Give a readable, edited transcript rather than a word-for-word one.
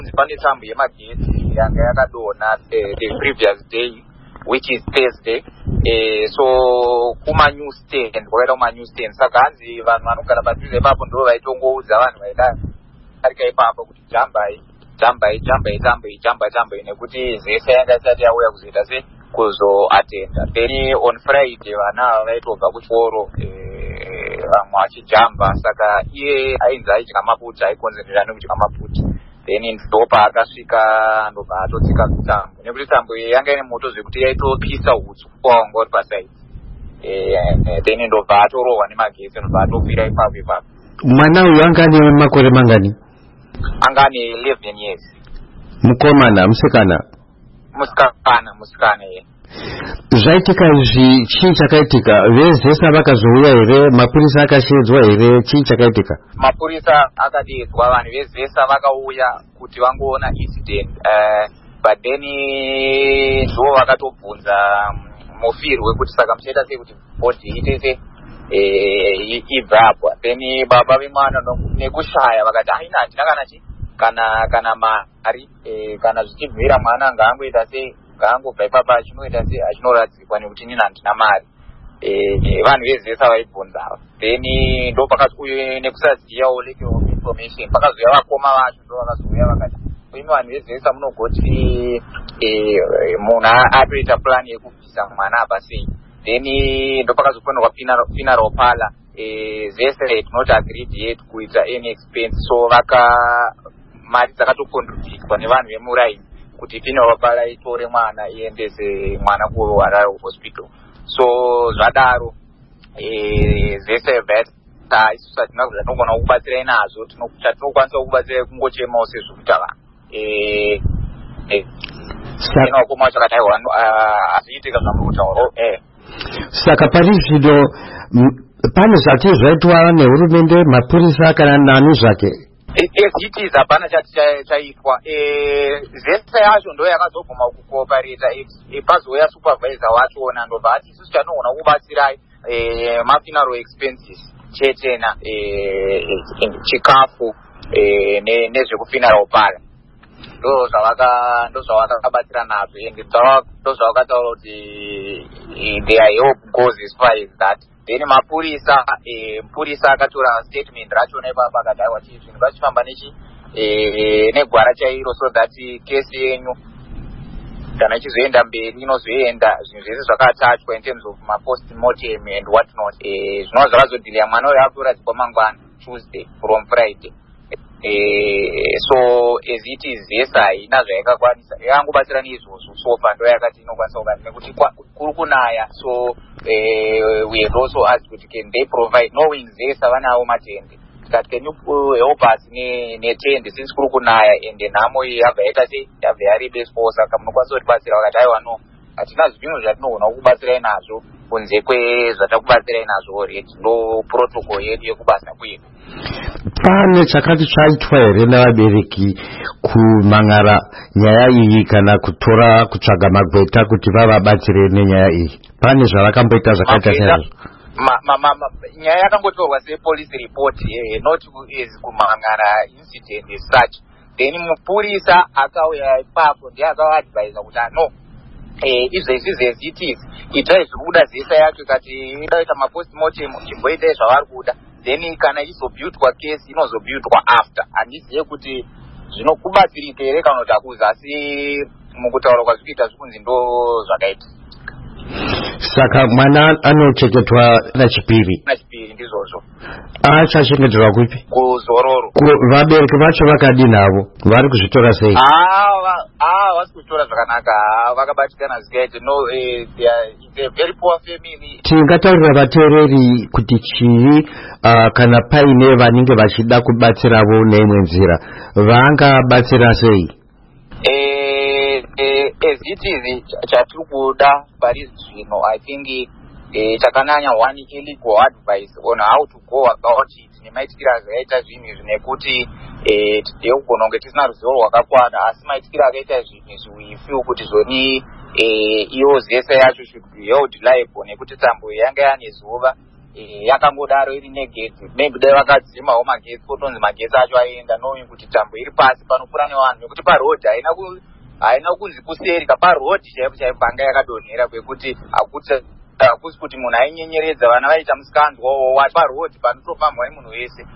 pane tambo yemagetsi yanga yakadonha the previous day, which is Thursday. So kuma newsstand kwakaita kuma newsstand saka hanzi vanhu vanogara padhuze ipapo ndo vaitongoudza vanhu vaida arika ipapo kuti jambai nekuti zese yanga isati yauya kuzoita se kuzoatenda. Then on Friday vana vaitobva kuchikoro vamwe vachijamba, saka iye ainzi aidya maputi, aikonzerera nekudya maputi. Then ndopa akasvika ndobva atotsika kutambo, nekuti tambo iyi yanga ine moto zvekuti yaitopisa hutsu kwawanga uri pasaidi. Then ndobva atorohwa nemagetsi, ndobva atofira ipapo. Mwana uyu anga ane makore mangani? Anga ane 11 years. Mukomana, musikana? Musikana ye. Zvaitika izvi chii chakaitika? Vezesa vakazouya here? Mapurisa akashedzwa here? Chii chakaitika? Mapurisa akadedzwa, vanhu vezesa vakauya kuti vangoona incident, but then ndo vakatobvunza mufiri wekuti saka muchaita sei kuti bhodhi iite ibve apo. Then baba vemwana nekushaya vakati haina hatina kana mari, kana zvichibvira mwana ngaangoita sei, ngaangobva ipapo achinoita sei, achinoradzikwa nekuti nini handina mari. Vanhu vezesa vaibvunza. Then ndo pakati nekusaziyawo lack of information pakazouya vakoma vacho, ndo vakazouya vakati imi vanhu vezesa munogoti munhu atoita plan yekubvisa mwana apa sei. Then ndo pakazofanirwa funeral parlour, zese tinoti agreed yetu kuita any expense, so mari dzakatocontributwa nevanhu vemuraini kuti funeral parlour itore mwana iendese mwana kuHarare hospital. So zvadaro zese veta isusu hatina zvatinogona kubatsirai nazvo, chatinokwanisa kubatsirai kungochemawo sezvokuita vanhu wakoma chakataiwa azviitika zvamurikutaura. Saka pari zvino pane zvati zvaitwa nehurumende, mapurisa kana nani zvake? SGTs hapana chati chaitwa. Zese yacho ndo yakazobvuma kukoopareta. Pazouya supervisor wachona ndobva ati isusu chanogona kubatsirai mafuneral expenses chetena, chikafu nezvekufuneral parlour. Ndo zvavakabatsira nazvo, ende ndo zvavakataura kuti their hope goes as far as that. Then mapurisa akatora statement rachona ipapo akati aiwa zvinhu ngazvifamba negwara chairo, so that kesi yenyu kana ichizoenda mberi inozoenda zvinhu zvese zvakatachwa in terms of post-mortem and what not. Zvinova zvakazodhilya mwana uyo akuradzikwa mangwana Tuesday from Friday. So as it is, yes, haina zvaikakwanisa, yakangobatsira neizvozvo. So fando yakati inokwanisa kukati nekuti kuri kunaya, so we had also asked kuti can they provide, knowing zesa vanawo matende, tikati can you help us netende since kuri kunaya ende nhamo iyi yabva yaita sei, yabva yaribespo, saka munokwanisa kutibatsira. Vakati aiwa no, hatina zvinhu zvatinogona kukubatsirai nazvo kunze kwezvatakubatsirai nazvo reti, ndo protocol yedu yekubasa kwedu. Pane chakati chaitwa here navabereki kumangara nyaya iyi kana kutsvaga magweta kuti vavabatsire nenyaya iyi? Pane zvavakamboita zvakaita sezvo? Nyaya yakambotorwa sepolice report, not as kumangara incident as such. Then mupurisa akauya ipapo ndiye akavaadvisa kuti no, izvezvi zvezitis itai zvikuda zesa yacho, kati itaita mapostmortem chimboitai zvavari kuda. Then kana ichizobuildwa case inozobuildwa after. Handizive kuti zvinokubatsirika here kana kuti hakuzi, asi mukutaura kwazvikuita zvikunzi ndo zvakaita. Saka mwana anochengetwa nachipiri? Nachipiri ndizvozvo. Achachengeterwa kupi? Kuzororo. Vabereki vacho vakadi navo vari kuzvitora sei? Vasi kuzvitora zvakanaka, vakabatikana zikaiti no, it's a very poor family. Tingataurira vateereri kuti chii kana paine vanenge vachida kubatsiravo neimwe nzira, vangabatsira sei? As it is, chatiri kuda pari zvino, I think chakananya one illegal advice on how to go about it, nemaitikira akaita zvinhu izvi, nekuti tikugona kunge tisina ruzivo rwakakwana, asi maitikira akaita zvinhu izvi we feel kuti zvoni iyo zesa yacho should be held liable, nekuti tambo yanga yane zuva yakangodaro iri negetsi, maybe dai vakadzimawo magetsi potonzi magetsi acho aenda, knowing kuti tambo iri pasi panopfuura nevanhu, nekuti parodhi haina kunzi kuseri kaparodhi chaipo chaipo panga yakadonhera, kwekuti hakusi kuti munhu ainyenyeredza vana vaita musikandwa parodhi panotofambwa nemunhu wese.